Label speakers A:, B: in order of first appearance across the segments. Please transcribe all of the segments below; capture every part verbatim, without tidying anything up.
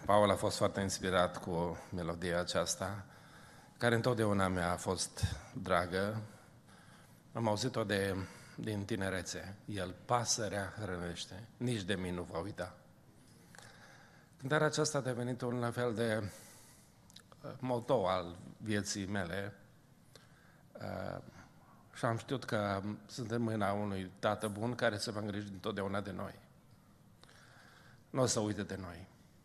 A: Paul a fost foarte inspirat cu melodia aceasta, care întotdeauna mi-a fost dragă. Am auzit-o de, din tinerețe. El, pasărea, hrănește, nici de mine nu va uita. Cântarea aceasta a devenit un fel de moto al vieții mele și am știut că sunt în mâna unui tată bun care se va îngriji întotdeauna de noi. Nu o să uite de noi.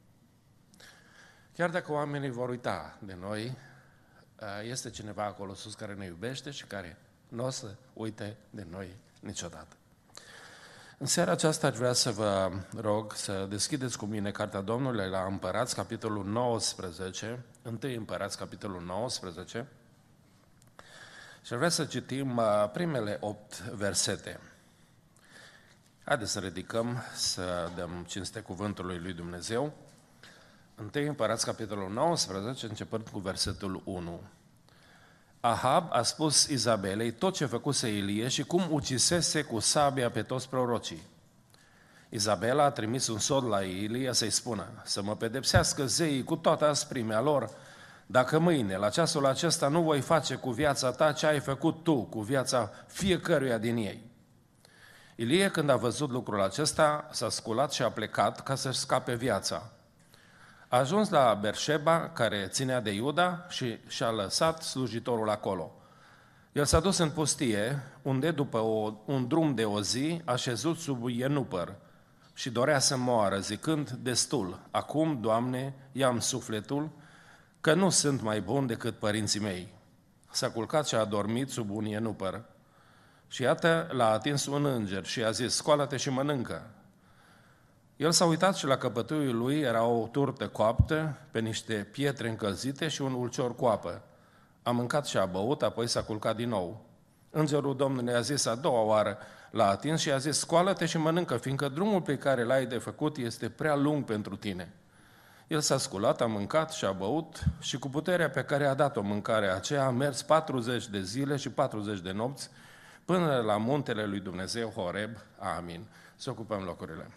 A: Chiar dacă oamenii vor uita de noi, este cineva acolo sus care ne iubește și care nu o să uite de noi niciodată. În seara aceasta aș vrea să vă rog să deschideți cu mine Cartea Domnului la Împărați, capitolul nouăsprezece, întâi Împărați, capitolul nouăsprezece, și aș vrea să citim primele opt versete. Haideți să ridicăm, să dăm cinste cuvântului lui Dumnezeu. Întâi Împărați, capitolul nouăsprezece, începând cu versetul unu. Ahab a spus Izabelei tot ce făcuse Ilie și cum ucisese cu sabia pe toți prorocii. Izabela a trimis un sod la Ilie să-i spună să mă pedepsească zeii cu toată asprimea lor, dacă mâine, la ceasul acesta, nu voi face cu viața ta ce ai făcut tu cu viața fiecăruia din ei. Ilie, când a văzut lucrul acesta, s-a sculat și a plecat ca să-și scape viața. A ajuns la Berșeba, care ținea de Iuda, și și-a lăsat slujitorul acolo. El s-a dus în pustie, unde, după o, un drum de o zi, a șezut sub ienupăr și dorea să moară, zicând, destul, acum, Doamne, ia-mi sufletul, că nu sunt mai bun decât părinții mei. S-a culcat și a adormit sub un ienupăr. Și iată, l-a atins un înger și a zis, scoală-te și mănâncă. El s-a uitat și la căpătâiul lui era o turtă coaptă pe niște pietre încălzite și un ulcior cu apă. A mâncat și a băut, apoi s-a culcat din nou. Îngerul Domnului a zis a doua oară, l-a atins și a zis, scoală-te și mănâncă, fiindcă drumul pe care l-ai de făcut este prea lung pentru tine. El s-a sculat, a mâncat și a băut și cu puterea pe care a dat-o mâncarea aceea a mers patruzeci de zile și patruzeci de nopți până la muntele lui Dumnezeu, Horeb. Amin. Să ocupăm locurile.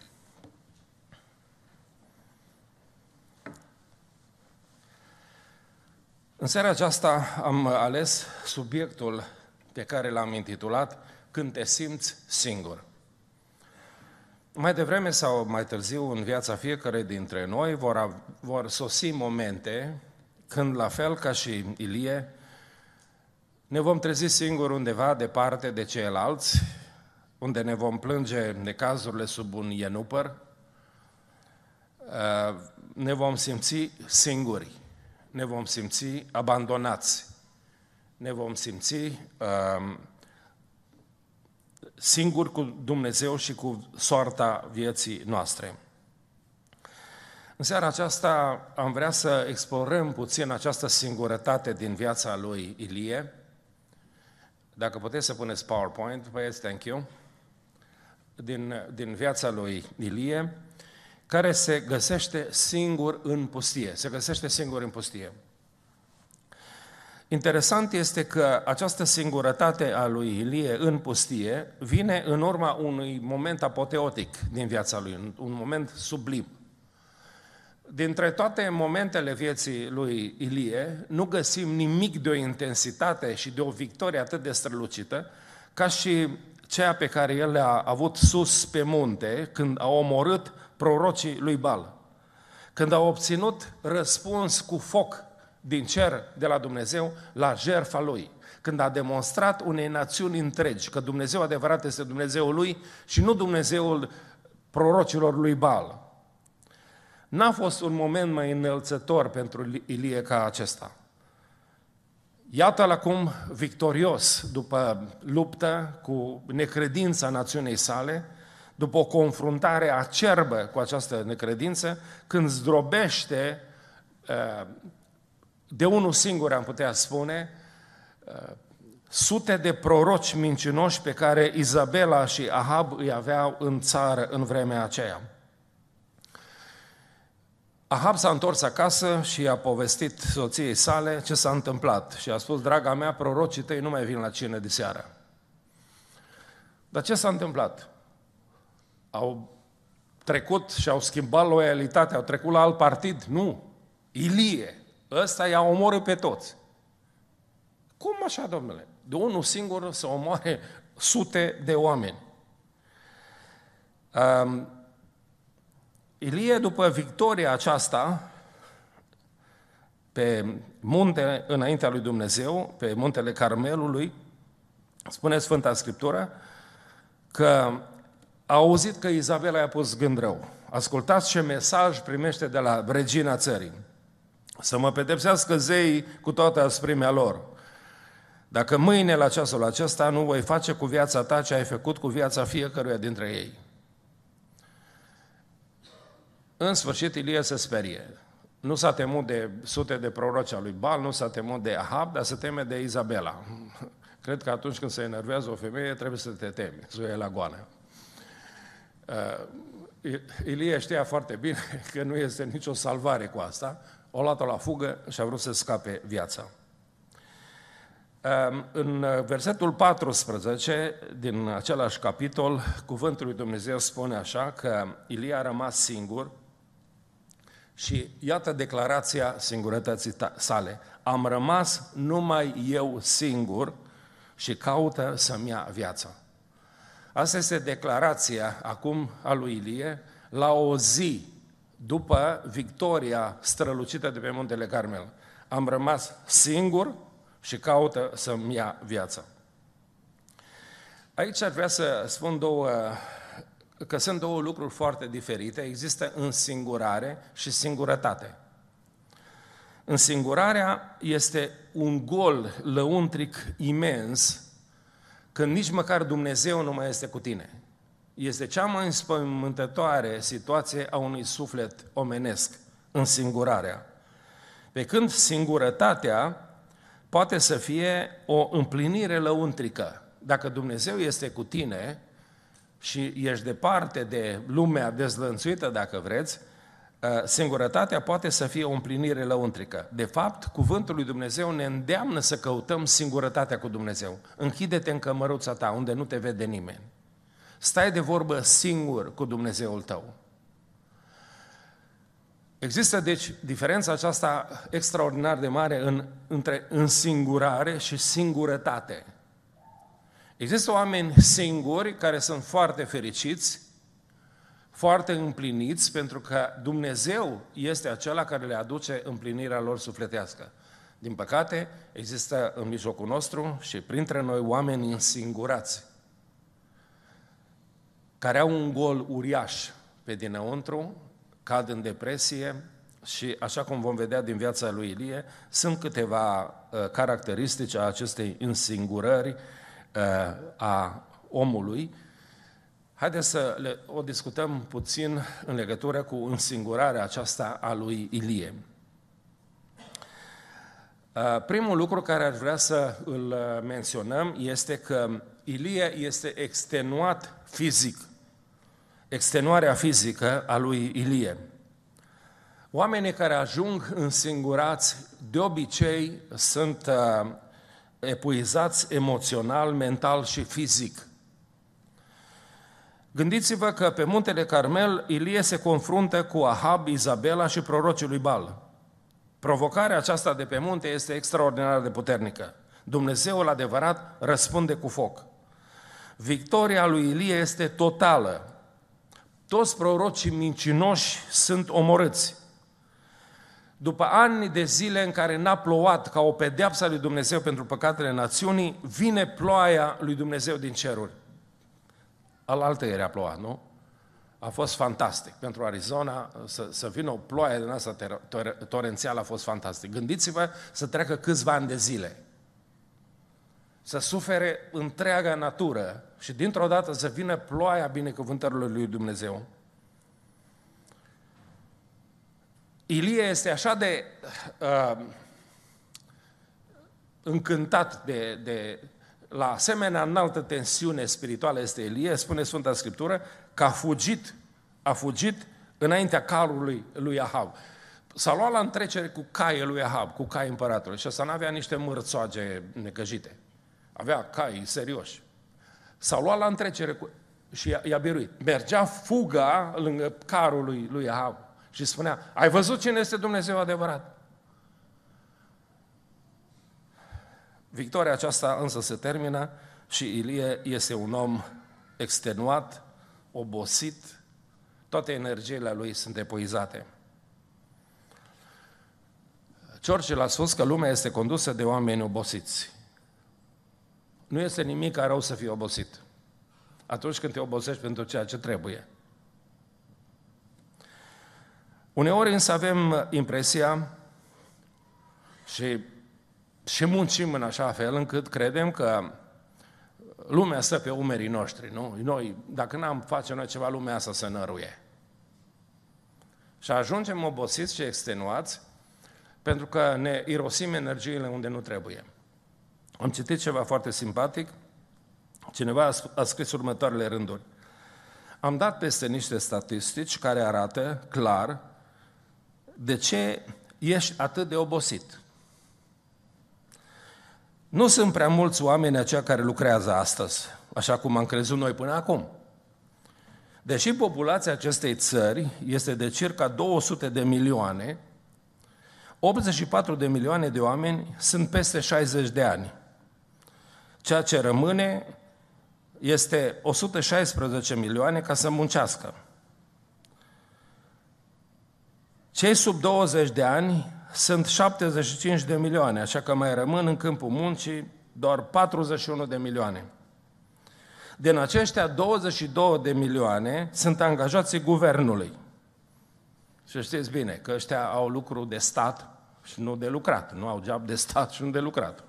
A: În seara aceasta am ales subiectul pe care l-am intitulat Când te simți singur. Mai devreme sau mai târziu în viața fiecărei dintre noi vor, vor sosi momente când, la fel ca și Ilie, ne vom trezi singuri undeva departe de ceilalți, unde ne vom plânge necazurile sub un ienupăr, ne vom simți singuri, ne vom simți abandonați, ne vom simți uh, singuri cu Dumnezeu și cu soarta vieții noastre. În seara aceasta am vrea să explorăm puțin această singurătate din viața lui Ilie. Dacă puteți să puneți PowerPoint, băieți, thank you. Din, din viața lui Ilie, care se găsește singur în pustie. Se găsește singur în pustie. Interesant este că această singurătate a lui Ilie în pustie vine în urma unui moment apoteotic din viața lui, un moment sublim. Dintre toate momentele vieții lui Ilie, nu găsim nimic de o intensitate și de o victorie atât de strălucită ca și ceea pe care el le-a avut sus pe munte când a omorât prorocii lui Baal, când a obținut răspuns cu foc din cer de la Dumnezeu la jertfa lui, când a demonstrat unei națiuni întregi că Dumnezeu adevărat este Dumnezeul lui și nu Dumnezeul prorocilor lui Baal. N-a fost un moment mai înălțător pentru Ilie ca acesta. Iată-l acum victorios după luptă cu necredința națiunii sale, după o confruntare acerbă cu această necredință, când zdrobește de unul singur, am putea spune, sute de proroci mincinoși pe care Izabela și Ahab îi aveau în țară în vremea aceea. Ahab s-a întors acasă și a povestit soției sale ce s-a întâmplat și a spus, draga mea, prorocii tăi nu mai vin la cină de seară. Dar ce s-a întâmplat? Au trecut și au schimbat loialitatea, au trecut la alt partid. Nu. Ilie, ăsta i-a omorât pe toți. Cum așa, domnule? De unul singur să omoare sute de oameni. Um, Ilie, după victoria aceasta, pe munte înaintea lui Dumnezeu, pe muntele Carmelului, spune Sfânta Scriptură că a auzit că Izabela i-a pus gând rău. Ascultați ce mesaj primește de la regina țării. Să mă pedepsească zeii cu toată asprimea lor. Dacă mâine la ceasul acesta nu voi face cu viața ta ce ai făcut cu viața fiecăruia dintre ei. În sfârșit, Ilie se sperie. Nu s-a temut de sute de proroci al lui Baal, nu s-a temut de Ahab, dar se teme de Izabela. Cred că atunci când se enervează o femeie, trebuie să te temi, să o iei la goană. Uh, Ilie știa foarte bine că nu este nicio salvare cu asta, o luat-o la fugă și a vrut să scape viața. Uh, în versetul paisprezece din același capitol, cuvântul lui Dumnezeu spune așa că Ilie a rămas singur și iată declarația singurătății sale. Am rămas numai eu singur și caută să-mi ia viața. Asta este declarația acum a lui Ilie la o zi după victoria strălucită de pe muntele Carmel. Am rămas singur și caută să-mi ia viața. Aici ar vrea să spun două, că sunt două lucruri foarte diferite. Există însingurare și singurătate. Însingurarea este un gol lăuntric imens când nici măcar Dumnezeu nu mai este cu tine. Este cea mai înspăimântătoare situație a unui suflet omenesc, însingurarea. Pe când singurătatea poate să fie o împlinire lăuntrică. Dacă Dumnezeu este cu tine și ești departe de lumea dezlănțuită, dacă vreți, singurătatea poate să fie o împlinire lăuntrică. De fapt, cuvântul lui Dumnezeu ne îndeamnă să căutăm singurătatea cu Dumnezeu. Închide-te în cămăruța ta, unde nu te vede nimeni. Stai de vorbă singur cu Dumnezeul tău. Există, deci, diferența aceasta extraordinar de mare în, între însingurare și singurătate. Există oameni singuri care sunt foarte fericiți, foarte împliniți, pentru că Dumnezeu este acela care le aduce împlinirea lor sufletească. Din păcate, există în mijlocul nostru și printre noi oameni însingurați, care au un gol uriaș pe dinăuntru, cad în depresie și, așa cum vom vedea din viața lui Ilie, sunt câteva uh, caracteristici a acestei însingurări uh, a omului. Haideți să le, o discutăm puțin în legătură cu însingurarea aceasta a lui Ilie. Uh, primul lucru care ar vrea să îl menționăm este că Ilie este extenuat fizic. Extenuarea fizică a lui Ilie. Oamenii care ajung însingurați de obicei sunt uh, epuizați emoțional, mental și fizic. Gândiți-vă că pe muntele Carmel Ilie se confruntă cu Ahab, Izabela și prorocii lui Baal. Provocarea aceasta de pe munte este extraordinar de puternică. Dumnezeul adevărat răspunde cu foc. Victoria lui Ilie este totală. Toți prorocii mincinoși sunt omorâți. După ani de zile în care n-a plouat ca o pedeapsă a lui Dumnezeu pentru păcatele națiunii, vine ploaia lui Dumnezeu din ceruri. Alaltă ieri a plouat, nu? A fost fantastic. Pentru Arizona să, să vină o ploaie din asta torențială a fost fantastic. Gândiți-vă să treacă câțiva ani de zile. Să sufere întreaga natură și dintr-o dată să vină ploaia binecuvântărilor lui Dumnezeu. Ilie este așa de uh, încântat de, de la asemenea înaltă tensiune spirituală este Ilie, spune Sfânta Scriptură, că a fugit, a fugit înaintea carului lui Ahab. S-a luat la întrecere cu caii lui Ahab, cu caii împăratului și ăsta n-avea niște mărțoage necăjite. Avea cai serioși. S-a luat la întrecere cu... și i-a, i-a biruit. Mergea fuga lângă carul lui, lui Ahab și spunea, ai văzut cine este Dumnezeu adevărat? Victoria aceasta însă se termină și Ilie este un om extenuat, obosit, toate energiile lui sunt epuizate. Churchill a spus că lumea este condusă de oameni obosiți. Nu este nimic rău să fii obosit atunci când te obosești pentru ceea ce trebuie. Uneori însă avem impresia și, și muncim în așa fel încât credem că lumea stă pe umerii noștri, nu? Noi, dacă n-am face noi ceva, lumea asta se năruie. Și ajungem obosiți și extenuați pentru că ne irosim energiile unde nu trebuie. Am citit ceva foarte simpatic. Cineva a scris următoarele rânduri. Am dat peste niște statistici care arată clar de ce ești atât de obosit. Nu sunt prea mulți oameni aceia care lucrează astăzi, așa cum am crezut noi până acum. Deși populația acestei țări este de circa două sute de milioane, optzeci și patru de milioane de oameni sunt peste șaizeci de ani. Ceea ce rămâne este o sută șaisprezece milioane ca să muncească. Cei sub douăzeci de ani sunt șaptezeci și cinci de milioane, așa că mai rămân în câmpul muncii doar patruzeci și unu de milioane. Din aceștia, douăzeci și două de milioane sunt angajații guvernului. Și știți bine că ăștia au lucru de stat și nu de lucrat, nu au job de stat și nu de lucrat.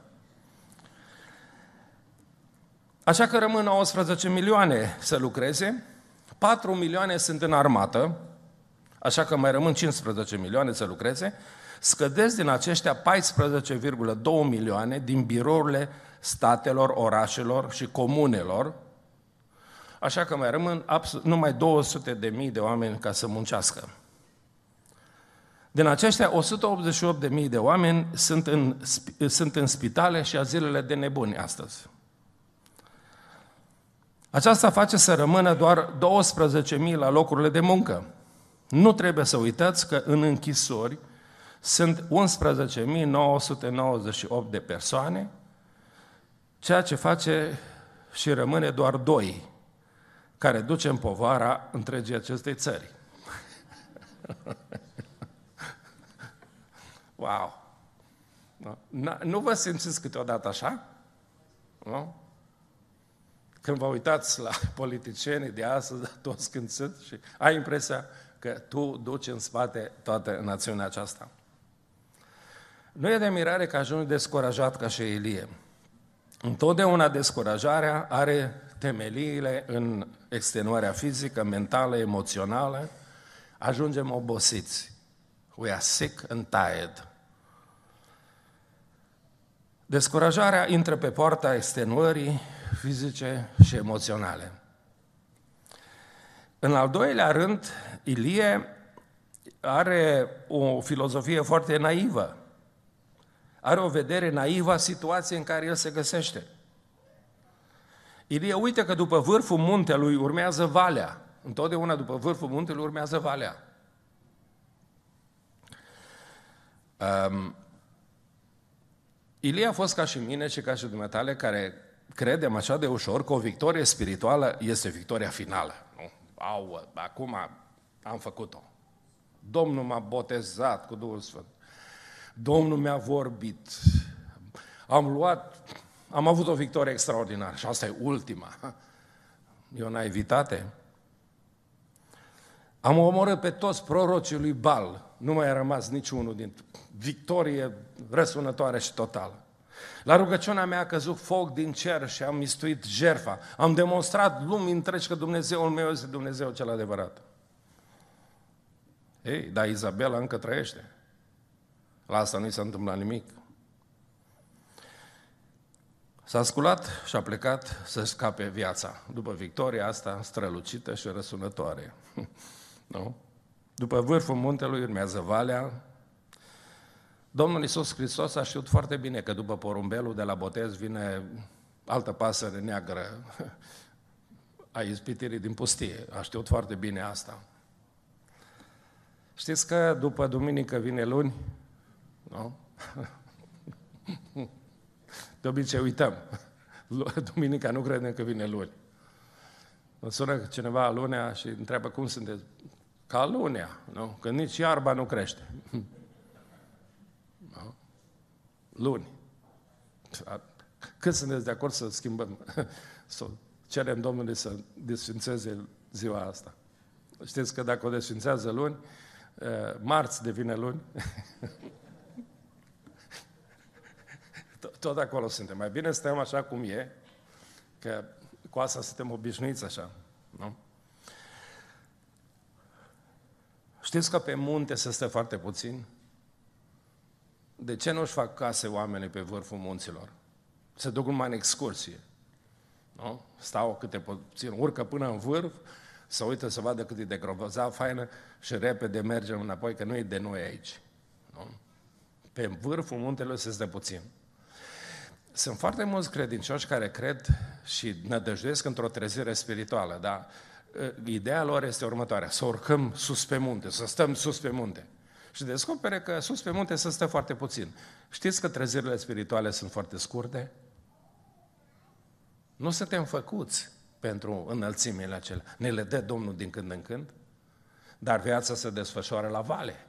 A: Așa că rămân nouăsprezece milioane să lucreze, patru milioane sunt în armată, așa că mai rămân cincisprezece milioane să lucreze, scădeți din aceștia paisprezece virgulă doi milioane din birourile statelor, orașelor și comunelor, așa că mai rămân numai două sute de mii de oameni ca să muncească. Din aceștia, o sută optzeci și opt de mii de oameni sunt în, sunt în spitale și azilele de nebuni astăzi. Aceasta face să rămână doar douăsprezece mii la locurile de muncă. Nu trebuie să uitați că în închisori sunt unsprezece mii nouă sute nouăzeci și opt de persoane, ceea ce face și rămâne doar doi care ducem povara întregii acestei țări. Wow! Nu vă simțiți câteodată așa? Nu? Când vă uitați la politicienii de astăzi, toți când sunt și ai impresia că tu duci în spate toată națiunea aceasta. Nu e de mirare că ajungi descurajat ca și Ilie. Întotdeauna descurajarea are temeliile în extenuarea fizică, mentală, emoțională. Ajungem obosiți. We are sick and tired. Descurajarea intră pe poarta extenuării fizice și emoționale. În al doilea rând, Ilie are o filozofie foarte naivă. Are o vedere naivă a situației în care el se găsește. Ilie uită că după vârful muntelui urmează valea. Întotdeauna după vârful muntelui urmează valea. Um, Ilie a fost ca și mine și ca și dumneavoastră care credem așa de ușor că o victorie spirituală este victoria finală. Nu? Au, acum am făcut-o. Domnul m-a botezat cu Duhul Sfânt. Domnul mi-a vorbit. Am luat, am avut o victorie extraordinară și asta e ultima. E o naivitate. Am omorât pe toți prorocii lui Baal. Nu mai a rămas niciunul din victorie răsunătoare și totală. La rugăciunea mea a căzut foc din cer și am mistuit jertfa. Am demonstrat lumii întregi că Dumnezeul meu este Dumnezeu cel adevărat. Ei, dar Izabela încă trăiește. La asta nu i s-a întâmplat nimic. S-a sculat și a plecat să scape viața, după victoria asta strălucită și răsunătoare. Nu? După vârful muntelui urmează valea. Domnul Iisus Hristos a știut foarte bine că după porumbelul de la botez vine altă pasăre neagră, a ispitirii din pustie. A știut foarte bine asta. Știți că după duminică vine luni? Nu? De obicei uităm. Duminica nu credem că vine luni. Mă sună cineva lunea și întreabă cum sunteți. Ca lunea, nu? Că nici iarba nu crește. Nu? Luni. Cât sunteți de acord să schimbăm, să cerem Domnului să desfințeze ziua asta? Știți că dacă o desfințează luni, marți devine luni. Tot acolo suntem. Mai bine stăm așa cum e, că cu asta suntem obișnuiți așa. Nu? Știți că pe munte se stă foarte puțin? De ce nu-și fac case oamenii pe vârful munților? Se duc numai în excursie. Nu? Stau câte puțin, urcă până în vârf, să uită să vadă cât e de grozav, faină și repede mergem înapoi, că nu e de noi aici. Nu? Pe vârful muntelui se stă puțin. Sunt foarte mulți credincioși care cred și nădăjduiesc într-o trezire spirituală, dar ideea lor este următoarea, să urcăm sus pe munte, să stăm sus pe munte. Și descopere că sus pe munte se stă foarte puțin. Știți că trezirile spirituale sunt foarte scurte? Nu suntem făcuți pentru înălțimile acelea. Ne le dă Domnul din când în când, dar viața se desfășoară la vale.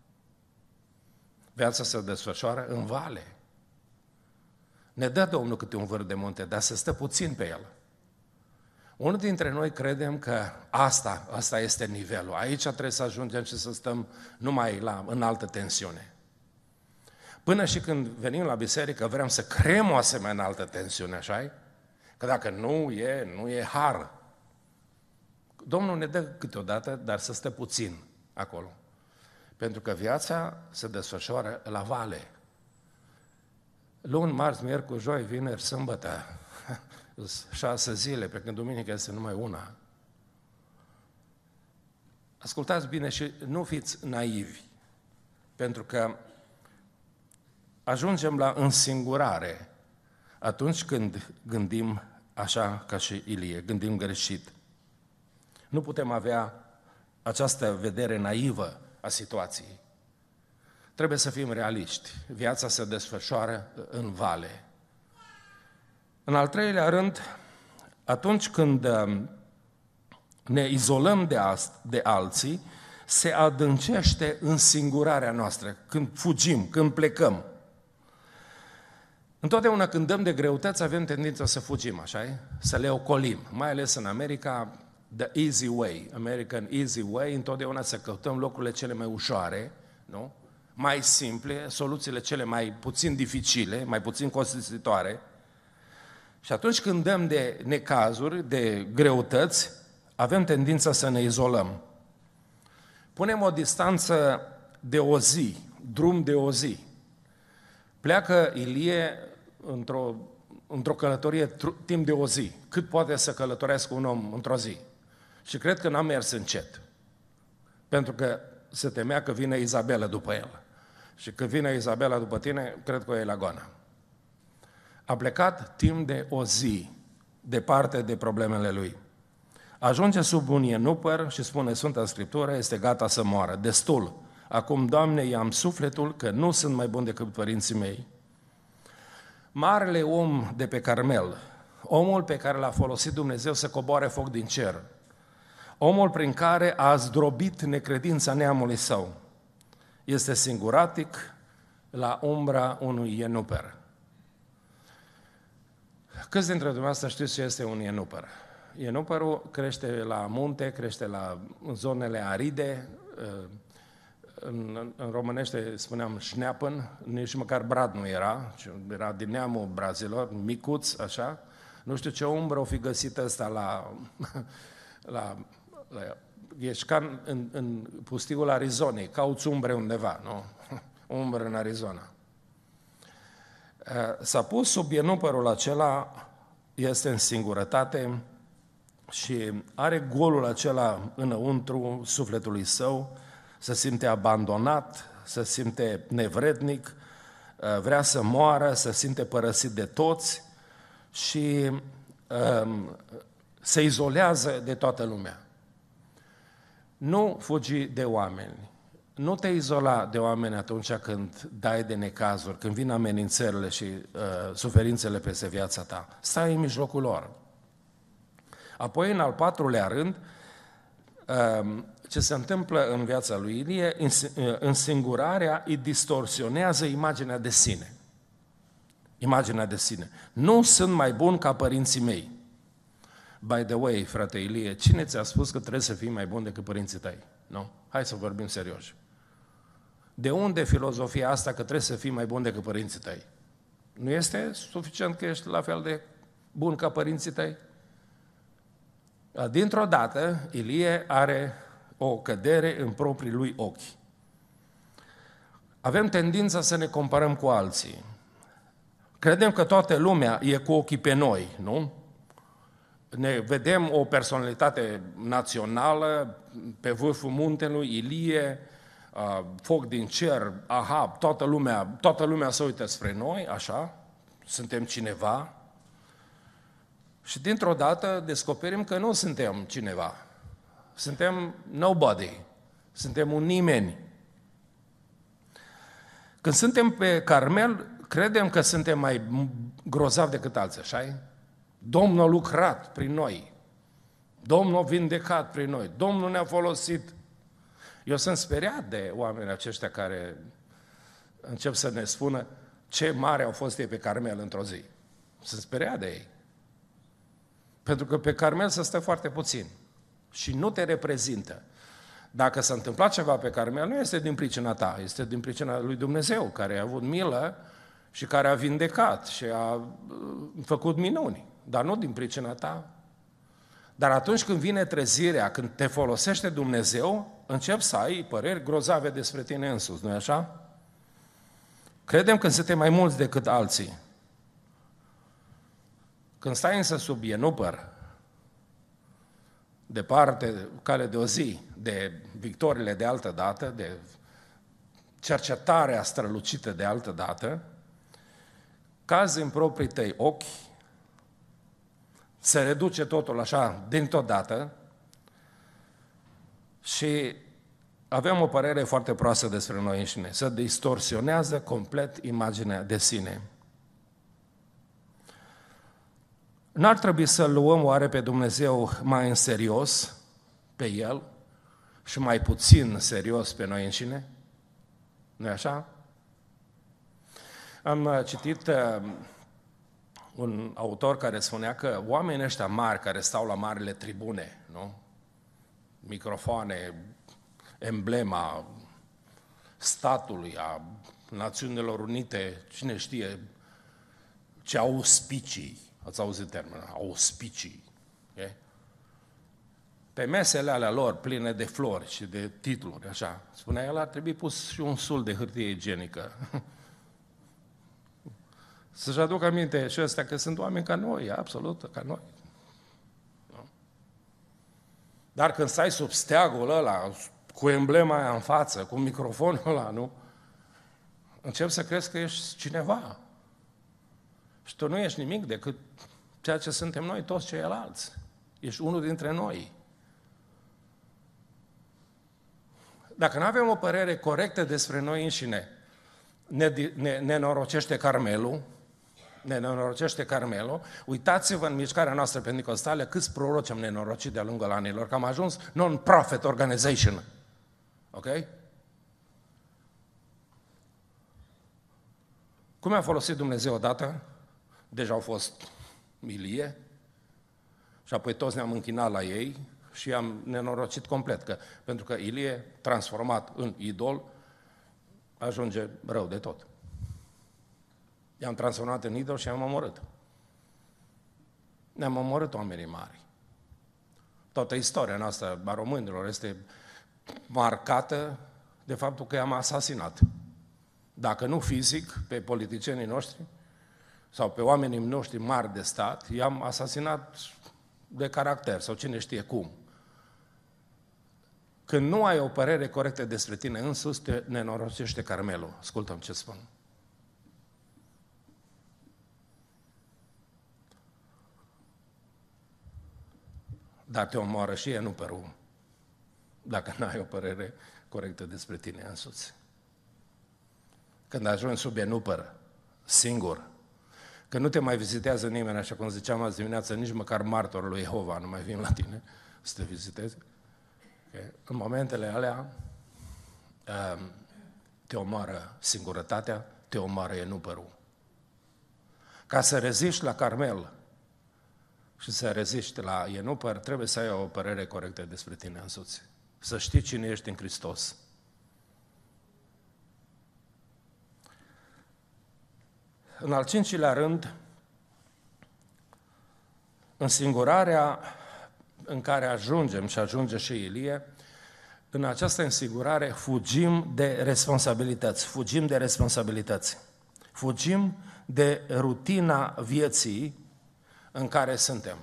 A: Viața se desfășoară în vale. Ne dă Domnul câte un vârf de munte, dar se stă puțin pe el. Unul dintre noi credem că asta, asta este nivelul. Aici trebuie să ajungem și să stăm numai la înaltă tensiune. Până și când venim la biserică vrem să creăm o asemenea înaltă tensiune, așa-i? Că dacă nu e, nu e har. Domnul ne dă câteodată, dar să stă puțin acolo. Pentru că viața se desfășoară la vale. Luni, marți, miercuri, joi, vineri, sâmbătă, șase zile, pe când duminică este numai una. Ascultați bine și nu fiți naivi, pentru că ajungem la însingurare atunci când gândim așa ca și Ilie, gândim greșit. Nu putem avea această vedere naivă a situației. Trebuie să fim realiști. Viața se desfășoară în vale. În al treilea rând, atunci când ne izolăm de, ast- de alții, se adâncește însingurarea noastră, când fugim, când plecăm. Întotdeauna când dăm de greutăți, avem tendința să fugim, așa-i? Să le ocolim. Mai ales în America, the easy way, American easy way, întotdeauna să căutăm locurile cele mai ușoare, nu? Mai simple, soluțiile cele mai puțin dificile, mai puțin costisitoare. Și atunci când dăm de necazuri, de greutăți, avem tendința să ne izolăm. Punem o distanță de o zi, drum de o zi. Pleacă Ilie într-o, într-o călătorie timp de o zi. Cât poate să călătorească un om într-o zi? Și cred că n-a mers încet. Pentru că se temea că vine Izabela după el. Și când vine Izabela după tine, cred că o iei la goană. A plecat timp de o zi, departe de problemele lui. Ajunge sub un ienupăr și spune Sfânta Scriptură, este gata să moară. Destul. Acum, Doamne, i-am sufletul că nu sunt mai bun decât părinții mei. Marele om de pe Carmel, omul pe care l-a folosit Dumnezeu să coboare foc din cer, omul prin care a zdrobit necredința neamului său, este singuratic la umbra unui ienuper. Câți dintre dumneavoastră știți ce este un ienuper? Ienuperul crește la munte, crește la zonele aride, în, în românește spuneam șneapăn, nici măcar brad nu era, era din neamul brazilor, micuț, așa. Nu știu ce umbră o fi găsit ăsta la... la, la ești ca în, în, în pustiul Arizonei, cauți umbre undeva, nu? Umbră în Arizona. S-a pus sub ienuperul acela, este în singurătate și are golul acela înăuntru sufletului său, se simte abandonat, se simte nevrednic, vrea să moară, se simte părăsit de toți și um, se izolează de toată lumea. Nu fugi de oameni. Nu te izola de oameni atunci când dai de necazuri, când vin amenințările și uh, suferințele peste viața ta. Stai în mijlocul lor. Apoi, în al patrulea rând, uh, ce se întâmplă în viața lui Ilie, însingurarea îi distorsionează imaginea de sine. Imaginea de sine. Nu sunt mai bun ca părinții mei. By the way, frate Ilie, cine ți-a spus că trebuie să fii mai bun decât părinții tăi? Nu? Hai să vorbim serios. De unde filozofia asta că trebuie să fii mai bun decât părinții tăi? Nu este suficient că ești la fel de bun ca părinții tăi? Dintr-o dată, Ilie are o cădere în proprii lui ochi. Avem tendința să ne comparăm cu alții. Credem că toată lumea e cu ochii pe noi, nu? Ne vedem o personalitate națională pe vârful muntelui, Ilie, foc din cer, Ahab, toată lumea, toată lumea se uită spre noi, așa, suntem cineva. Și dintr-o dată descoperim că nu suntem cineva. Suntem nobody, suntem un nimeni. Când suntem pe Carmel, credem că suntem mai grozavi decât alții, așa-i? Domnul a lucrat prin noi, Domnul a vindecat prin noi, Domnul ne-a folosit. Eu sunt speriat de oamenii aceștia care încep să ne spună ce mare au fost ei pe Carmel într-o zi. Sunt speriat de ei. Pentru că pe Carmel se stă foarte puțin și nu te reprezintă. Dacă s-a întâmplat ceva pe Carmel, nu este din pricina ta, este din pricina lui Dumnezeu, care a avut milă și care a vindecat și a făcut minuni, dar nu din pricina ta. Dar atunci când vine trezirea, când te folosește Dumnezeu, începi să ai păreri grozave despre tine însuți, nu-i așa? Credem că suntem mai mulți decât alții. Când stai însă sub ienupăr, departe, cale de o zi, de victoriile de altă dată, de cercetarea strălucită de altă dată, cazi în proprii tăi ochi, se reduce totul așa dintr-o dată și avem o părere foarte proastă despre noi înșine. Se distorsionează complet imaginea de sine. N-ar trebui să luăm oare pe Dumnezeu mai în serios pe El și mai puțin serios pe noi înșine? Nu-i așa? Am citit uh, un autor care spunea că oamenii ăștia mari care stau la marile tribune, nu? Microfoane, emblema statului, a Națiunilor Unite, cine știe ce auspicii, ați auzit termenul, auspicii, okay? Pe mesele alea lor pline de flori și de titluri, așa, spunea el, ar trebui pus și un sul de hârtie igienică. Să-și aduc aminte și ăstea că sunt oameni ca noi, absolut, ca noi. Nu? Dar când stai sub steagul ăla, cu emblema aia în față, cu microfonul ăla, nu? Începi să crezi că ești cineva. Și tu nu ești nimic decât ceea ce suntem noi, toți ceilalți. Ești unul dintre noi. Dacă nu avem o părere corectă despre noi înșine, ne, ne, ne norocește Carmelul, ne nenorocește Carmelul, uitați-vă în mișcarea noastră pentecostală câți proroci am nenorocit de-a lungul anilor, că am ajuns non-profit organization. Ok? Cum a folosit Dumnezeu odată? Deja au fost Ilie și apoi toți ne-am închinat la ei și am nenorocit complet, că, pentru că Ilie, transformat în idol, ajunge rău de tot. I-am transformat în idol și am omorât. Ne-am omorât oamenii mari. Toată istoria noastră a românilor este marcată de faptul că i-am asasinat. Dacă nu fizic, pe politicienii noștri sau pe oamenii noștri mari de stat, i-am asasinat de caracter sau cine știe cum. Când nu ai o părere corectă despre tine însuți, te nenorocește Carmelul. Ascultă-mi ce spun. dar te omoară și ienupărul dacă n-ai o părere corectă despre tine însuți. Când ajungi sub ienupăr, singur, că nu te mai vizitează nimeni, așa cum ziceam azi dimineață, nici măcar martorul lui Jehova nu mai vin la tine să te viziteze. Okay. În momentele alea te omoară singurătatea, te omoară ienupărul. Ca să reziști la Carmel și să reziști la ienupăr, trebuie să ai o părere corectă despre tine însuți. Să știi cine ești în Hristos. În al cincilea rând, însingurarea în care ajungem și ajunge și Ilie, în această însigurare fugim de responsabilități, fugim de responsabilități, fugim de rutina vieții în care suntem.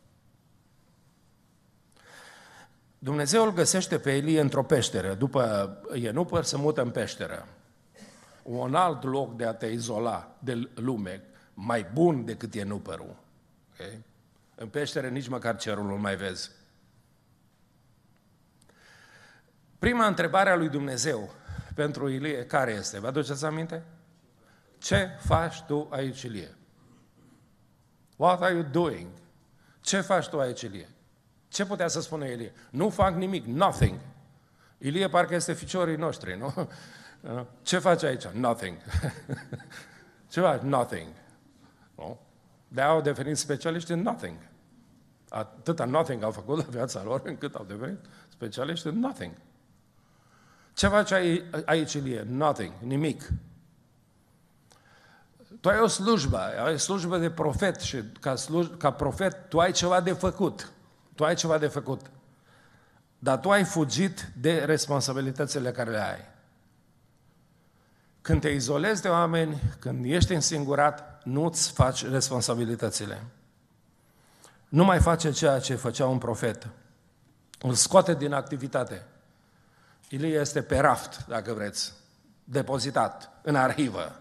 A: Dumnezeu îl găsește pe Ilie într-o peșteră, după ienupăr se mută în peșteră. Un alt loc de a te izola de lume, mai bun decât ienupărul. Okay? În peșteră nici măcar cerul nu mai vezi. Prima întrebare a lui Dumnezeu pentru Ilie, care este? Vă aduceți aminte? Ce faci tu aici, Ilie? What are you doing? Ce faci tu aici, Ilie? Ce putea să spună Ilie? Nu fac nimic, nothing. Ilie parcă este ficiorii noștri, nu? Ce faci aici? Nothing. Ce faci? Nothing. Nu? De-aia au devenit specialiști în nothing. Atâta nothing au făcut la viața lor încât au devenit specialiști în nothing. Ce faci aici, Ilie? Nothing. Nimic. Tu ai o slujbă, ai o slujbă de profet și ca, sluj- ca profet tu ai ceva de făcut. Tu ai ceva de făcut. Dar tu ai fugit de responsabilitățile care le ai. Când te izolezi de oameni, când ești însingurat, nu-ți faci responsabilitățile. Nu mai face ceea ce făcea un profet. Îl scoate din activitate. Ilie este pe raft, dacă vreți, depozitat în arhivă.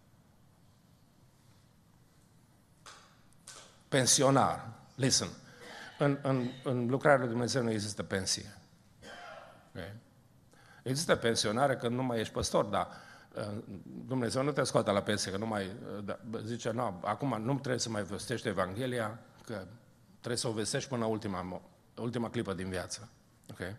A: Pensionar. Listen, în, în, în lucrarea lui Dumnezeu nu există pensie. Okay? Există pensionare când nu mai ești păstor, dar Dumnezeu nu te scoate la pensie, că nu mai da, zice, nu, acum nu trebuie să mai vestești Evanghelia, că trebuie să o vestești până ultima, ultima clipă din viață. Okay?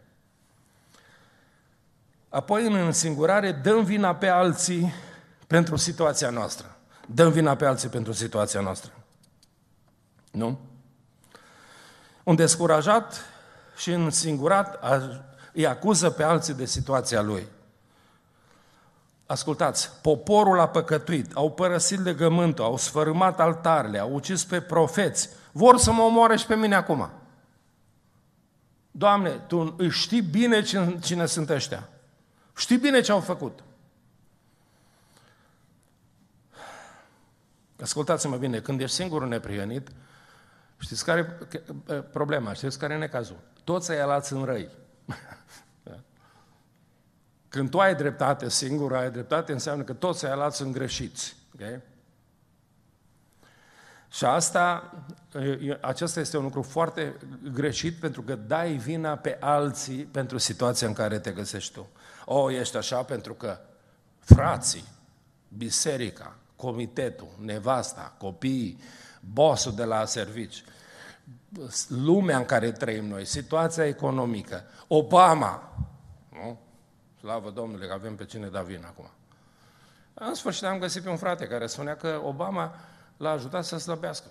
A: Apoi, în însingurare, dăm vina pe alții pentru situația noastră. Dăm vina pe alții pentru situația noastră. Nu? Un descurajat și însingurat îi acuză pe alții de situația lui. Ascultați, poporul a păcătuit, au părăsit legământul, au sfărâmat altarele, au ucis pe profeți, vor să mă omoare și pe mine acum. Doamne, Tu știi bine cine, cine sunt ăștia. Știi bine ce au făcut. Ascultați-mă bine, când ești singur neprihănit, știți care e problema, știți care e necazul? Toți ai alați în răi. Când tu ai dreptate, singur ai dreptate, înseamnă că toți ai alați sunt greșiți. Okay? Și asta, acesta este un lucru foarte greșit, pentru că dai vina pe alții pentru situația în care te găsești tu. O, ești așa pentru că frații, biserica, comitetul, nevasta, copiii, bossul de la servici, lumea în care trăim noi, situația economică, Obama, nu? Slavă Domnului că avem pe cine da vina acum. În sfârșit am găsit pe un frate care spunea că Obama l-a ajutat să slăbească.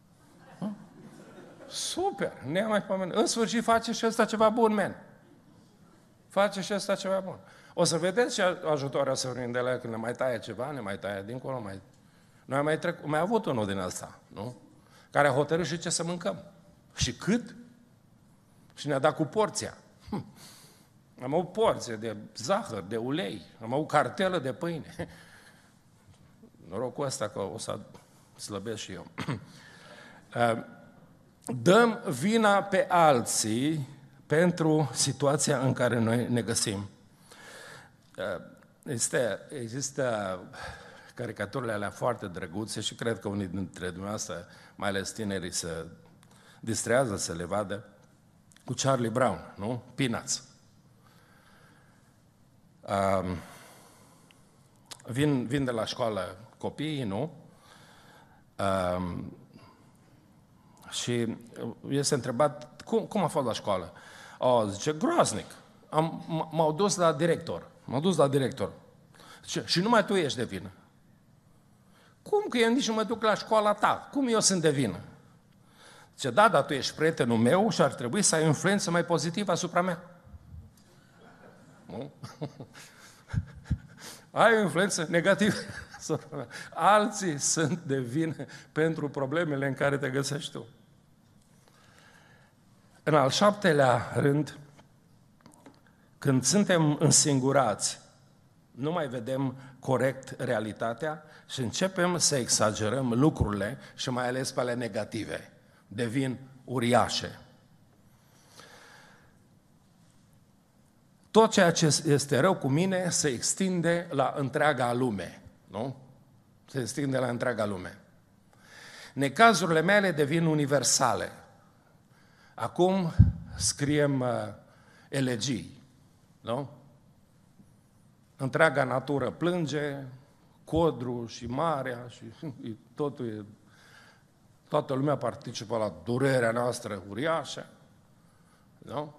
A: Super, ne-a mai pomenit. În sfârșit face și ăsta ceva bun, men. Face și ăsta ceva bun. O să vedeți ce ajutoarea să venim de la când ne mai taie ceva, ne mai taie dincolo, mai... Noi am mai, trec... mai avut unul din ăsta, nu? Care a hotărât și ce să mâncăm. Și cât? Și ne-a dat cu porția. Hm. Am avut porție de zahăr, de ulei, am avut cartelă de pâine. Norocul ăsta că o să slăbesc și eu. Dăm vina pe alții pentru situația în care noi ne găsim. Este, există caricaturile alea foarte drăguțe și cred că unii dintre dumneavoastră, mai ales tinerii, se distrează să le vadă. cu Charlie Brown, nu? Peanuts. Um, vin, vin de la școală copiii, nu? Um, și este întrebat, cum, cum a fost la școală? O, zice, groaznic. Am, m-au dus la director. M-au dus la director. Zice, și numai tu ești de vină. Cum că eu nici nu mă duc la școala ta? Cum eu sunt de vină? Zice, da, dar tu ești prietenul meu și ar trebui să ai influență mai pozitivă asupra mea. Nu? Ai o influență negativă asupra mea. Alții sunt de vină pentru problemele în care te găsești tu. În al șaptelea rând, când suntem însingurați, nu mai vedem corect realitatea și începem să exagerăm lucrurile și mai ales pe ale negative. Devin uriașe. Tot ceea ce este rău cu mine se extinde la întreaga lume. Nu? Se extinde la întreaga lume. Necazurile mele devin universale. Acum scriem uh, elegii. Nu? Întreaga natură plânge, codru și marea și totul e, toată lumea participă la durerea noastră uriașă. Nu?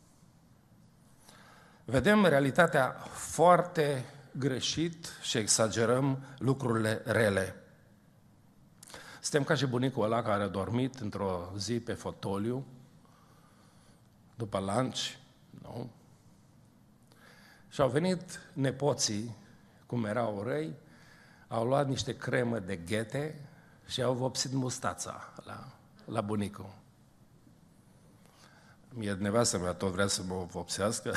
A: Vedem realitatea foarte greșit și exagerăm lucrurile rele. Suntem ca și bunicul ăla care a dormit într-o zi pe fotoliu, după lunch, nu? Și au venit nepoții, cum erau răi, au luat niște cremă de ghete și au vopsit mustața la, la bunicul. Mie nevastă mea tot vrea să mă vopsească.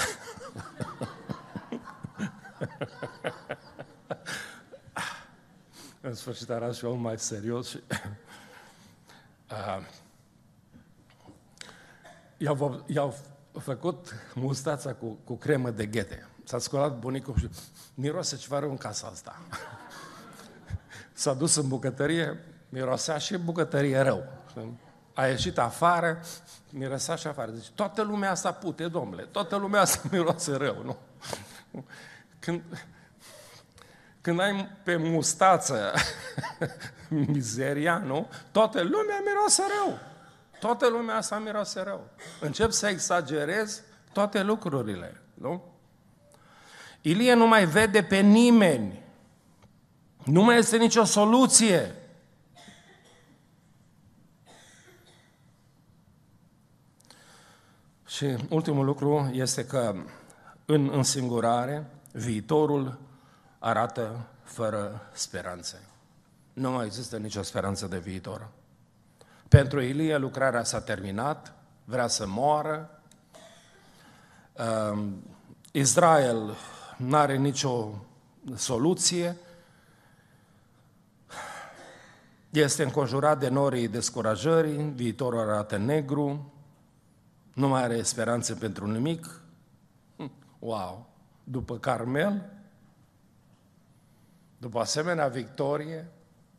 A: În sfârșit era și om mai serios și uh, i-au, i-au făcut mustața cu, cu cremă de ghete. S-a sculat bunicul și miroase ceva rău în casa asta. S-a dus în bucătărie, mirosea și bucătărie rău. A ieșit afară, mirosea și afară. Deci toată lumea asta pute, domnule, toată lumea asta miroase rău, nu? Când, când ai pe mustață mizeria, nu? Toată lumea miroase rău. Toată lumea asta miroase rău. Încep să exagerez toate lucrurile, nu? Ilie nu mai vede pe nimeni. Nu mai este nicio soluție. Și ultimul lucru este că în însingurare viitorul arată fără speranțe. Nu mai există nicio speranță de viitor. Pentru Ilie lucrarea s-a terminat, vrea să moară. Uh, Israel nu are nicio soluție. Este înconjurat de norii descurajării, viitorul arată negru, nu mai are speranțe pentru nimic. Wow! După Carmel, după asemenea victorie,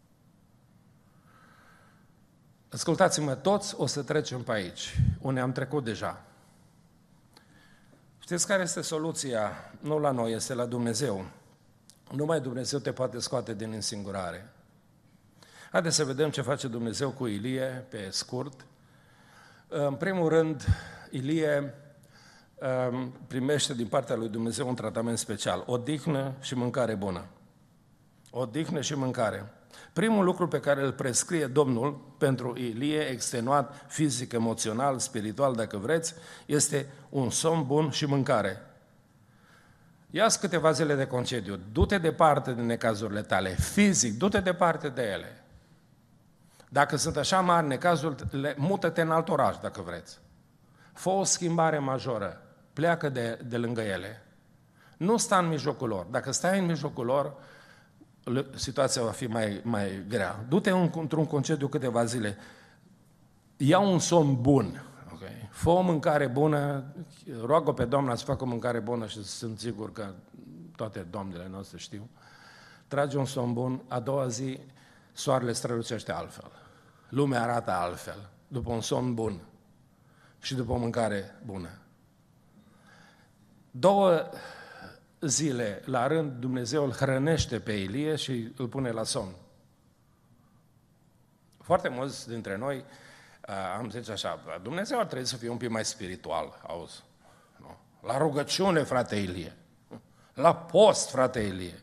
A: ascultați-mă toți, o să trecem pe aici, unde am trecut deja. Știți care este soluția? Nu la noi, este la Dumnezeu. Numai Dumnezeu te poate scoate din însingurare. Haideți să vedem ce face Dumnezeu cu Ilie, pe scurt. În primul rând, Ilie primește din partea lui Dumnezeu un tratament special, odihnă și mâncare bună. Odihnă și mâncare. Primul lucru pe care îl prescrie Domnul pentru Ilie, extenuat fizic, emoțional, spiritual, dacă vreți, este un somn bun și mâncare. Ia-ți câteva zile de concediu, du-te departe de necazurile tale, fizic, du-te departe de ele. Dacă sunt așa mari necazurile, mută-te în alt oraș, dacă vreți. Fă o schimbare majoră, pleacă de, de lângă ele. Nu sta în mijlocul lor. Dacă stai în mijlocul lor, situația va fi mai, mai grea. Du-te într-un concediu câteva zile, ia un somn bun, okay? Fă o mâncare bună, roagă pe Doamna să facă o mâncare bună și sunt sigur că toate doamnele noastre știu. Trage un somn bun, a doua zi soarele strălucește altfel. Lumea arată altfel, după un somn bun. și după o mâncare bună. Două zile la rând Dumnezeu îl hrănește pe Ilie și îl pune la somn. Foarte mulți dintre noi am zis așa, Dumnezeu ar trebui să fie un pic mai spiritual, auzi. Nu? La rugăciune, frate Ilie. La post, frate Ilie.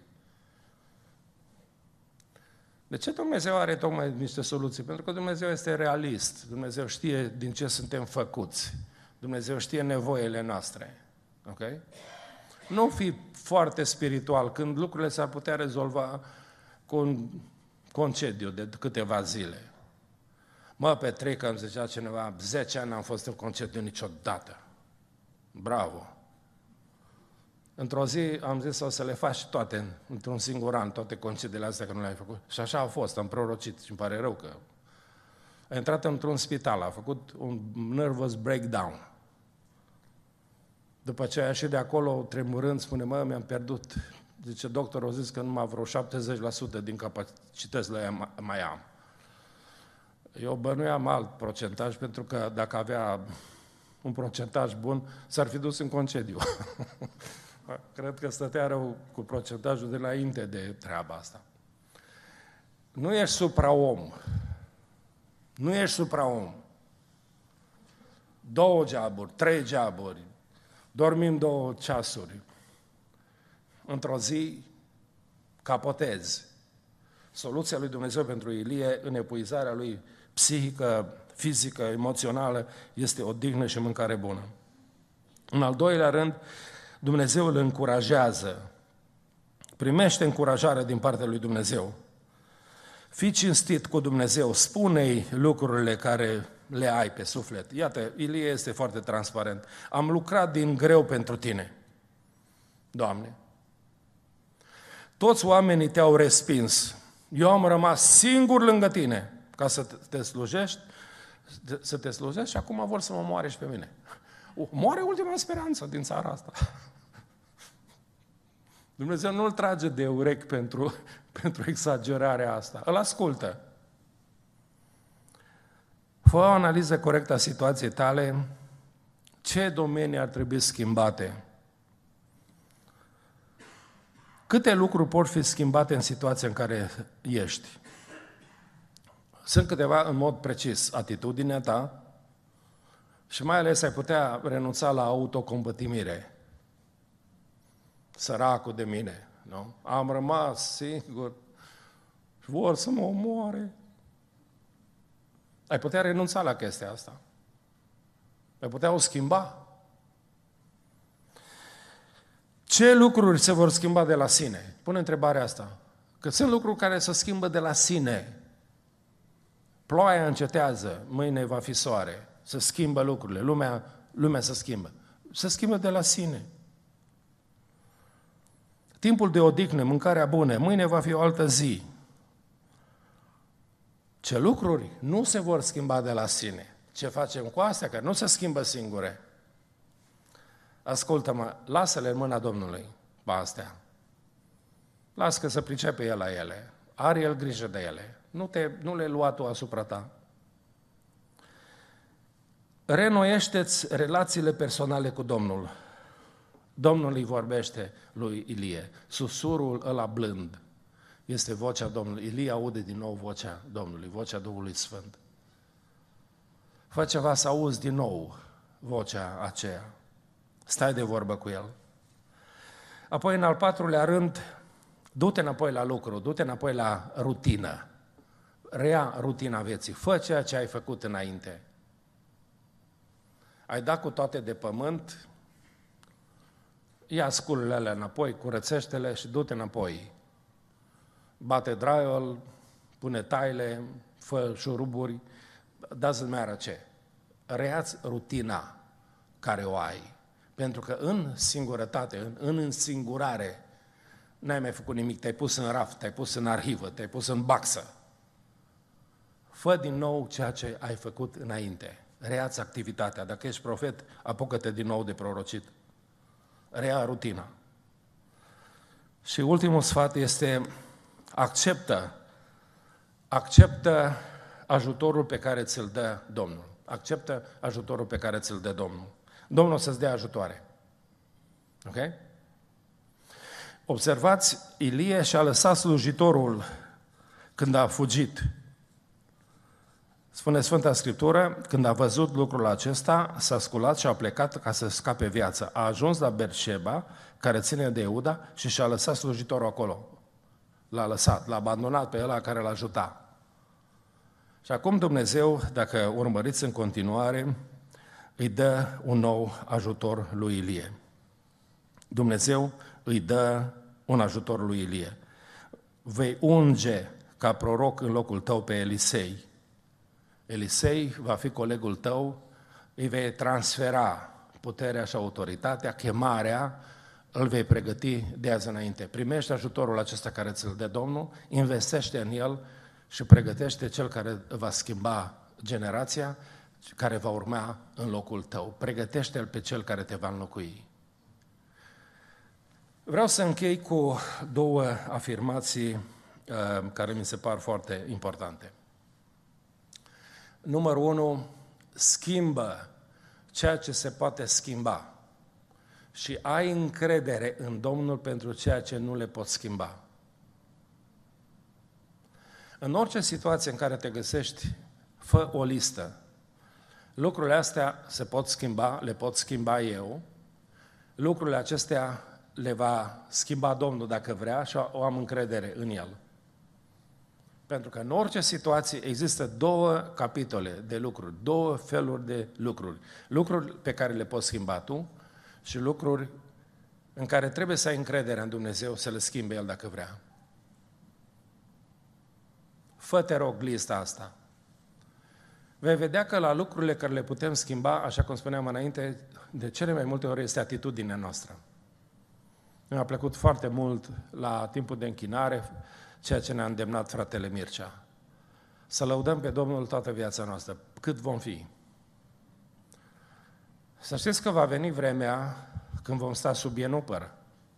A: De ce Dumnezeu are tocmai niște soluții? Pentru că Dumnezeu este realist. Dumnezeu știe din ce suntem făcuți. Dumnezeu știe nevoile noastre. Ok? Nu fi foarte spiritual când lucrurile s-ar putea rezolva cu un concediu de câteva zile. Mă, Petric, îmi zicea cineva, zece ani n-am fost în concediu niciodată. Bravo! Într-o zi am zis o să le faci toate, într-un singur an, toate concediile astea că nu le-ai făcut. Și așa a fost, am prorocit și îmi pare rău că... A intrat într-un spital, a făcut un nervous breakdown. După ce a ieșit de acolo, tremurând, spune, mă, mi-am pierdut. Zice, doctorul a zis că numai vreo șaptezeci la sută din capacitățile mai am. Eu bănuiam alt procentaj, pentru că dacă avea un procentaj bun, s-ar fi dus în concediu. Cred că stătea rău cu procentajul de înainte de treaba asta. Nu ești supraom. Nu ești supraom. Două joburi, trei joburi, dormim două ceasuri. Într-o zi capotezi. Soluția lui Dumnezeu pentru Ilie în epuizarea lui psihică, fizică, emoțională este odihnă și mâncare bună. În al doilea rând, Dumnezeu îl încurajează. Primește încurajare din partea lui Dumnezeu. Fii cinstit cu Dumnezeu, spune-i lucrurile care le ai pe suflet. Iată, Ilie este foarte transparent. Am lucrat din greu pentru tine, Doamne. Toți oamenii te-au respins. Eu am rămas singur lângă tine ca să te slujești, să te slujești și acum vor să mă moare și pe mine. Moare ultima speranță din țara asta. Dumnezeu nu-l trage de urechi pentru, pentru exagerarea asta. Îl ascultă. Fă o analiză corectă a situației tale. Ce domenii ar trebui schimbate? Câte lucruri pot fi schimbate în situația în care ești? Sunt câteva în mod precis. Atitudinea ta și mai ales ai putea renunța la autocompătimire. Săracul de mine, nu? Am rămas singur și vor să mă omoare. Ai putea renunța la chestia asta. Ai putea o schimba. Ce lucruri se vor schimba de la sine? Pune întrebarea asta. Că sunt lucruri care se schimbă de la sine. Ploaia încetează, mâine va fi soare. Se schimbă lucrurile, lumea, lumea se schimbă. Se schimbă de la sine. Timpul de odihnă, mâncarea bună, mâine va fi o altă zi. Ce lucruri nu se vor schimba de la sine? Ce facem cu astea, că nu se schimbă singure? Ascultă-mă, lasă-le în mâna Domnului pe astea. Lasă că să pricepe El la ele. Are El grijă de ele. Nu, te, nu le lua tu asupra ta. Renoiește-ți relațiile personale cu Domnul. Domnul îi vorbește lui Ilie. Susurul ăla blând este vocea Domnului. Ilie aude din nou vocea Domnului, vocea Duhului Sfânt. Fă ceva să auzi din nou vocea aceea. Stai de vorbă cu El. Apoi, în al patrulea rând, du-te înapoi la lucru, du-te înapoi la rutină. Rea rutina vieții. Fă ceea ce ai făcut înainte. Ai dat cu toate de pământ, ia sculele alea înapoi, curățește-le și du-te înapoi. Bate draiul, pune taile, fă șuruburi, doesn't matter ce. Rea-ți rutina care o ai. Pentru că în singurătate, în, în însingurare, n-ai mai făcut nimic, te-ai pus în raft, te-ai pus în arhivă, te-ai pus în baxă. Fă din nou ceea ce ai făcut înainte. Rea-ți activitatea. Dacă ești profet, apucă-te din nou de prorocit. Rea rutina. Și ultimul sfat este acceptă, acceptă ajutorul pe care ți-l dă Domnul. Acceptă ajutorul pe care ți-l dă Domnul. Domnul să-ți dea ajutoare. Ok? Observați, Ilie și-a lăsat slujitorul când a fugit. Spune Sfânta Scriptură, când a văzut lucrul acesta, s-a sculat și a plecat ca să scape viața. A ajuns la Berșeba, care ține de Iuda, și și-a lăsat slujitorul acolo. L-a lăsat, l-a abandonat pe ăla care l-a ajutat. Și acum Dumnezeu, dacă urmăriți în continuare, îi dă un nou ajutor lui Ilie. Dumnezeu îi dă un ajutor lui Ilie. Vei unge ca proroc în locul tău pe Elisei. Elisei va fi colegul tău, îi vei transfera puterea și autoritatea, chemarea, îl vei pregăti de azi înainte. Primește ajutorul acesta care ți-l dă Domnul, investește în el și pregătește cel care va schimba generația, care va urma în locul tău. Pregătește-l pe cel care te va înlocui. Vreau să închei cu două afirmații uh, care mi se par foarte importante. Numărul unu, schimbă ceea ce se poate schimba și ai încredere în Domnul pentru ceea ce nu le poți schimba. În orice situație în care te găsești, fă o listă. Lucrurile astea se pot schimba, le pot schimba eu, lucrurile acestea le va schimba Domnul dacă vrea și o am încredere în El. Pentru că în orice situație există două capitole de lucruri, două feluri de lucruri. Lucruri pe care le poți schimba tu și lucruri în care trebuie să ai încredere în Dumnezeu să le schimbe El dacă vrea. Fă, te rog, lista asta. Vei vedea că la lucrurile care le putem schimba, așa cum spuneam înainte, de cele mai multe ori este atitudinea noastră. Mi-a plăcut foarte mult la timpul de închinare ceea ce ne-a îndemnat fratele Mircea. Să lăudăm pe Domnul toată viața noastră, cât vom fi. Să știți că va veni vremea când vom sta sub ienupăr,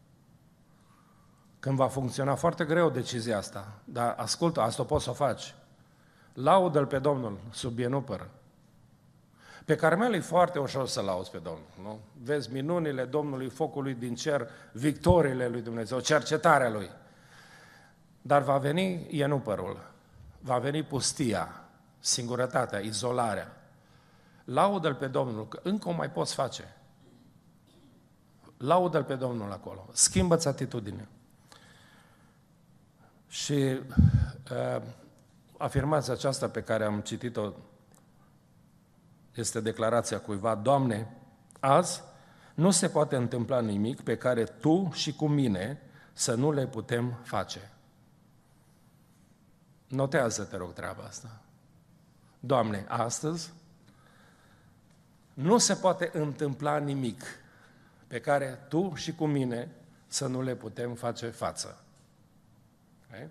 A: când va funcționa foarte greu decizia asta, dar ascultă, asta o poți să o faci. Laudă-L pe Domnul sub ienupăr. Pe Carmel e foarte ușor să lauzi pe Domnul, nu? Vezi minunile Domnului, focului din cer, victoriile lui Dumnezeu, cercetarea Lui. Dar va veni ienupărul, va veni pustia, singurătatea, izolarea. Laudă-L pe Domnul, că încă o mai poți face. Laudă-L pe Domnul acolo, schimbă-ți atitudinea. Și uh, afirmația aceasta pe care am citit-o este declarația cuiva: Doamne, azi nu se poate întâmpla nimic pe care Tu și cu mine să nu le putem face. Notează, te rog, treaba asta. Doamne, astăzi nu se poate întâmpla nimic pe care Tu și cu mine să nu le putem face față. Okay?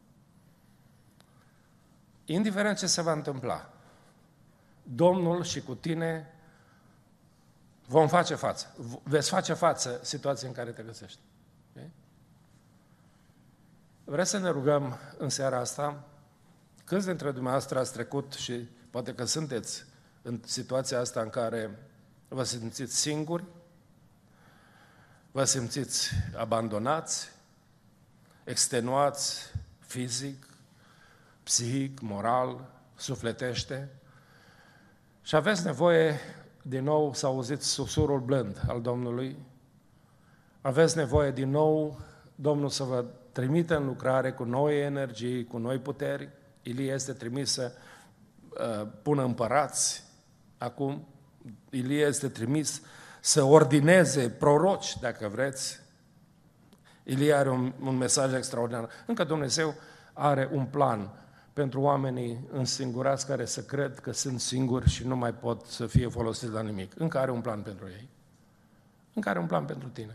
A: Indiferent ce se va întâmpla, Domnul și cu tine vom face față. Veți face față situației în care te găsești. Okay? Vreți să ne rugăm în seara asta? Câți dintre dumneavoastră ați trecut și poate că sunteți în situația asta în care vă simțiți singuri, vă simțiți abandonați, extenuați fizic, psihic, moral, sufletește și aveți nevoie din nou să auziți susurul blând al Domnului, aveți nevoie din nou Domnul să vă trimită în lucrare cu noi energii, cu noi puteri. Ilie este trimis să uh, pună împărați acum, Ilie este trimis să ordineze proroci, dacă vreți. Ilie are un, un mesaj extraordinar. Încă Dumnezeu are un plan pentru oamenii însingurați care să cred că sunt singuri și nu mai pot să fie folosiți la nimic. Încă are un plan pentru ei. Încă are un plan pentru tine.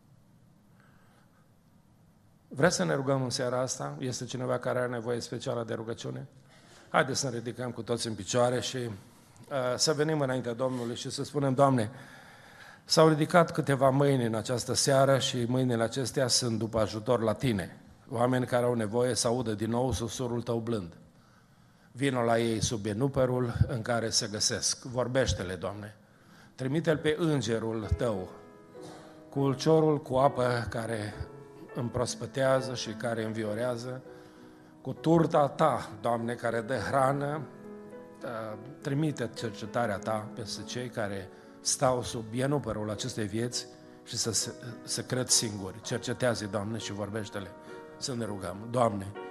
A: Vreți să ne rugăm în seara asta? Este cineva care are nevoie specială de rugăciune? Haideți să ne ridicăm cu toți în picioare și uh, să venim înaintea Domnului și să spunem: Doamne, s-au ridicat câteva mâini în această seară și mâinile acestea sunt după ajutor la Tine. Oameni care au nevoie să audă din nou susurul Tău blând. vină la ei sub benuperul în care se găsesc. Vorbește-le, Doamne. Trimite-l pe îngerul Tău, cu ulciorul cu apă care împrospătează și care înviorează, cu turta Ta, Doamne, care dă hrană. Trimite cercetarea Ta peste cei care stau sub benuperul acestei vieți și să se, să cred singuri. Cercetează, Doamne, și vorbește-le. Să ne rugăm. Doamne,